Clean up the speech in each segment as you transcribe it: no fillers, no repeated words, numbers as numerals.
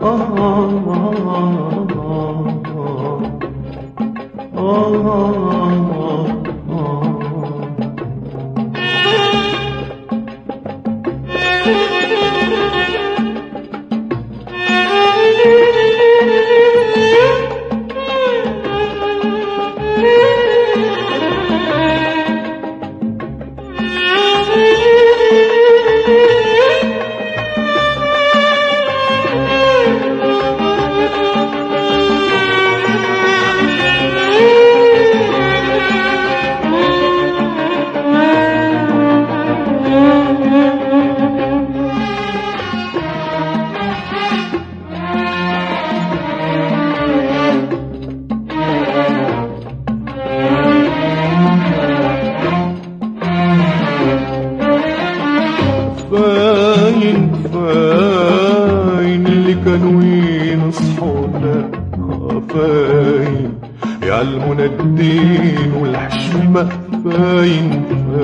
فاين اللي كانوا ينصحونا، فاين يعلمونا الدين والحشمة، فاين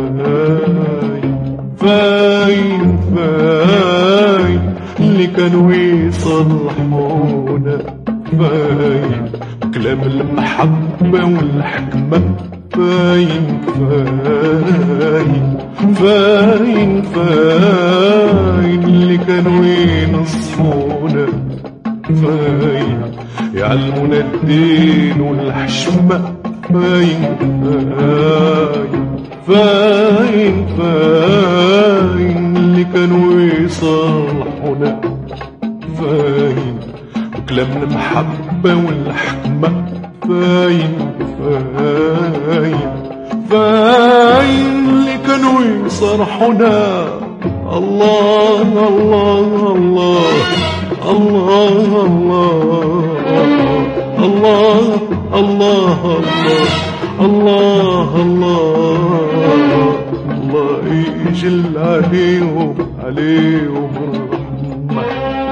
فاين فاين اللي كانوا يصلحونا، فاين كلام المحبة والحكمة، فاين فاين فاين فاين اللي كانوا ينصحونا، فاين يعلمونا الدين والحشمة، فاين فاين فاين اللي كانوا يصلحونا، فاين وكلام المحبة والحكمة، فاين فاين فاين اللي كانوا يصرحونا. الله الله الله الله الله الله الله الله الله الله يجل عليهم الرحمة.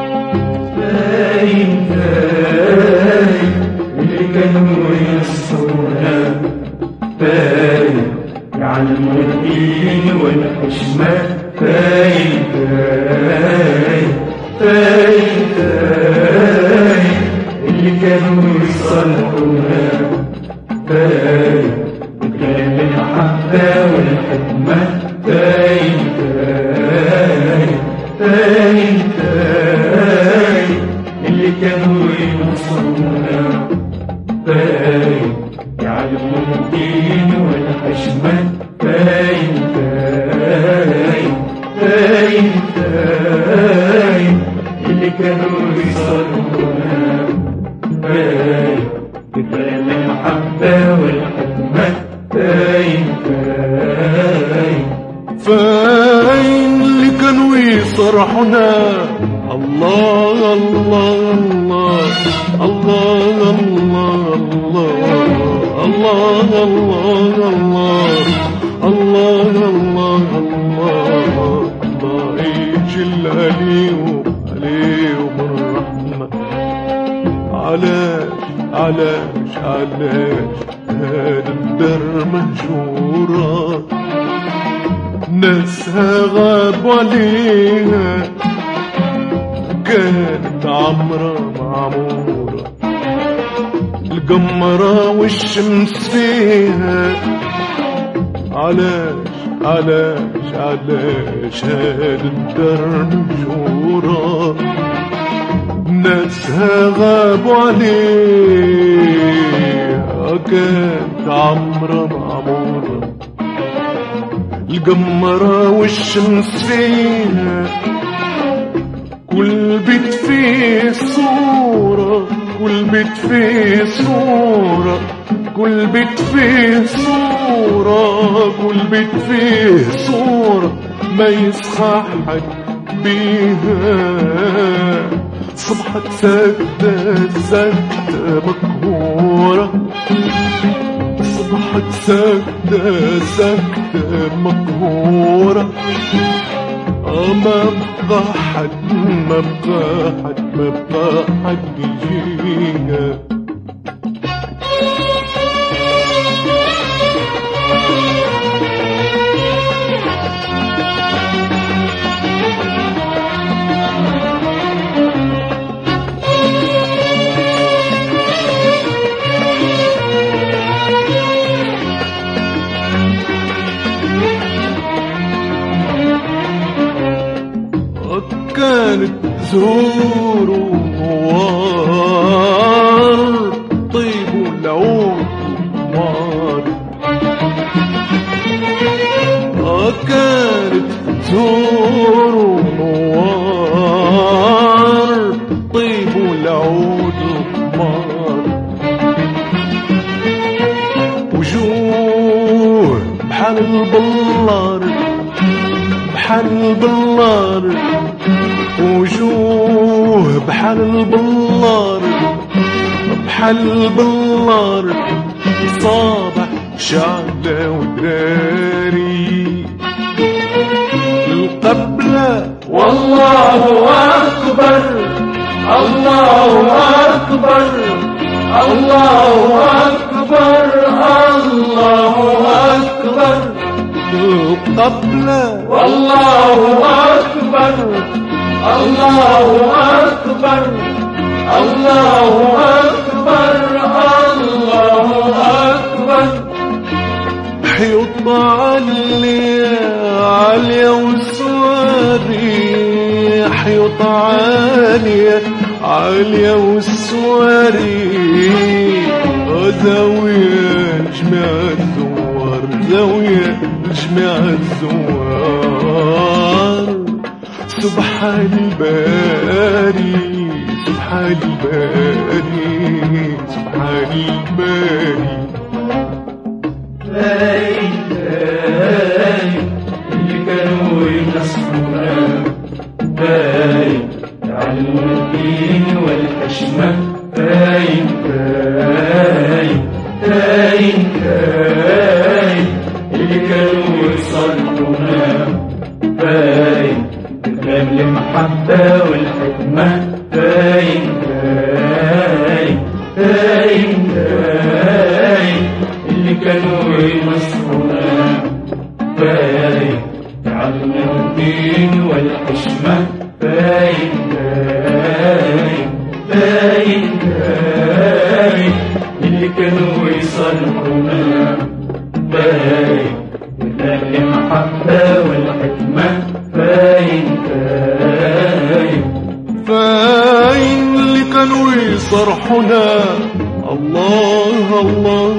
فاين فاين اللي كانوا ينصحونا، فاين يعلموا الدين والحشمة، فاين فاين فاين فاين اللي كانوا يصلحونا، فاين بكلام المحبة والحكمة، فاين فاين فاين فاين اللي كانوا ينصرونا، فاين يعلموا الدين والحشمة، فاين فاين فاين فاين اللي كانوا يصلحونا، فاين بكلام المحبة والحكمة، فاين فاين فاين اللي كانوا يصرحونا. الله الله الله الله الله الله الله الله الله الله يجل عليهم الرحمة. علاش هذا الدار مهجورة، ناسها غابوا عليها، كانت عمرة معمورة، القمرة والشمس فيها. علاش هاد الدار مهجورة، ناسها غابوا عليها، كانت عمرة معمورة، القمرة والشمس فيها، كل بيت فيه صورة، كل بيت فيه صورة، كل بيت فيه صورة، كل بيت فيه صورة ما يصححك بيها. صبحت ساكتة مقهورة، صبحت ساكتة مقهورة، ما بقى حد يجيها. زور ونوار طيب والعود نار كانت زور ونوار طيب والعود نار وجوه بحال البلار بحال البلار وجوه بحال البلار بحال البلار صابح شعلة ودراري القبلة والله أكبر الله أكبر الله أكبر الله أكبر القبلة والله أكبر الله أكبر الله أكبر الله أكبر حيط عالية عالية والسواري حيط عالية عالية والسواري زاوية جميع الزوار زاوية جميع الزوار سبحان الباري سبحان الباري سبحان الباري باين باين اللي كانوا ينصحونا باين علموا الدين والحشمة باين باين باين باين اللي كانوا يصلحونا باين كلام المحبة والحكمة باين باين باين باين اللي كانوا ينصحونا باين تعلموا الدين والحشمة باين باين باين باين اللي كانوا يصلحونا باين كلام المحبة والحكمة باين باين فاين اللي كانوا يصرحونا الله الله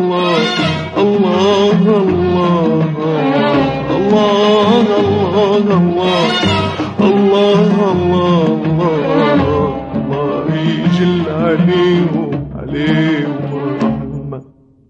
الله الله الله الله الله الله الله الله يجل عليهم عليهم الرحمة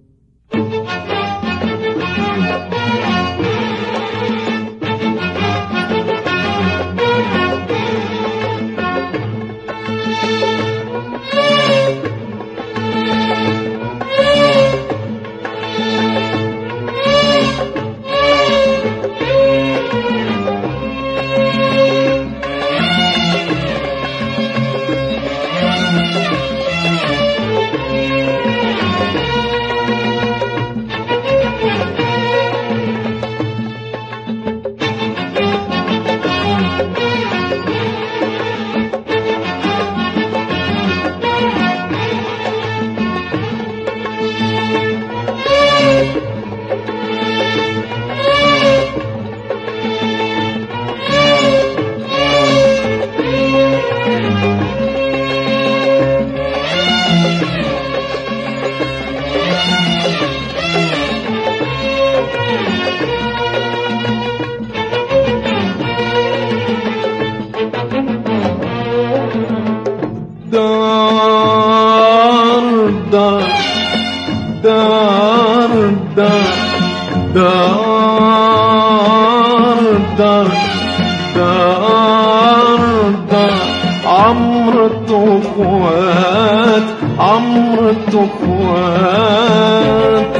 عمرة اخوات عمرة اخوات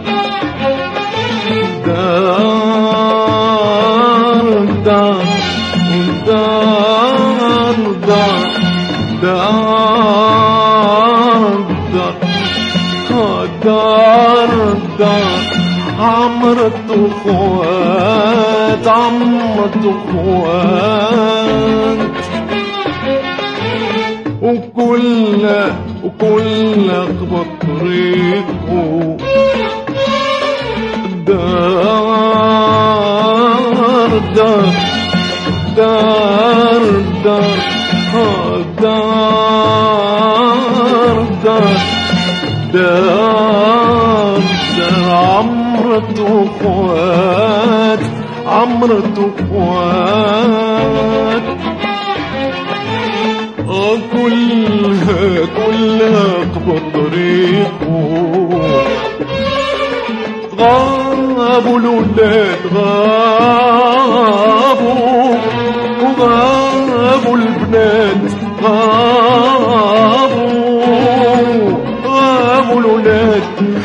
دار دار دار دار دار دار دار عمرة اخوات عمرة اخوات وكل اخبط طريقه دار دار دار دار دار عمرة اخوات عمرة اخوات كلها قبل طريقه غابوا الولاد وغابوا البنات غابوا الولاد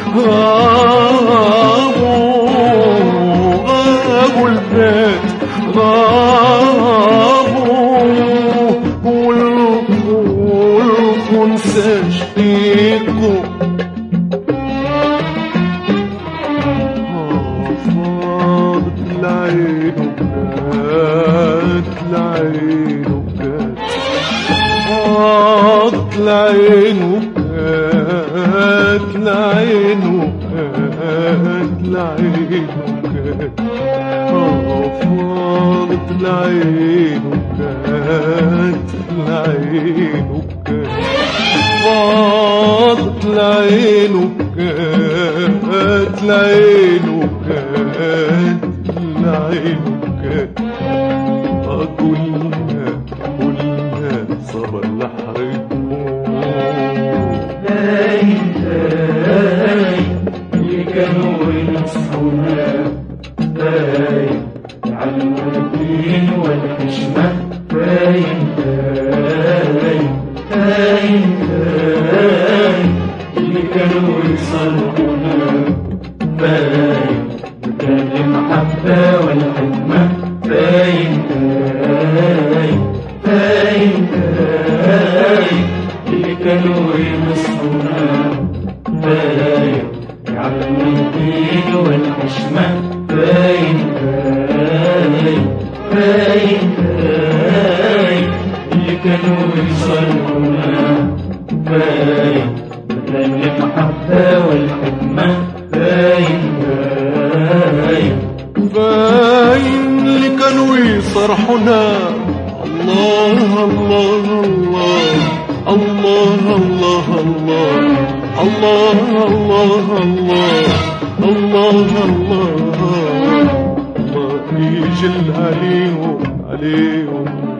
غابوا البنات والخنسة شقيقه فاضت العين وكات العين وكات فاضت العين وكات العين وكات العين وكات فاضت العين وكات العين وكات فاضت العين وكات العين وكات العين وكات كلها صبر لحرقهم باين اللي كانوا ينصحونا باين يعلموا الدين والحشمة باين اللي كانوا يصلحونا باين كان المحبة والحكمة باين اللي كانوا ينصحونا باين يعلموا الدين والحشمة باين اللي كانوا يصلحونا باين كان المحبة والحكمة باين اللي كانوا يصرحونا الله الله الله الله الله الله الله الله الله الله يجل عليهم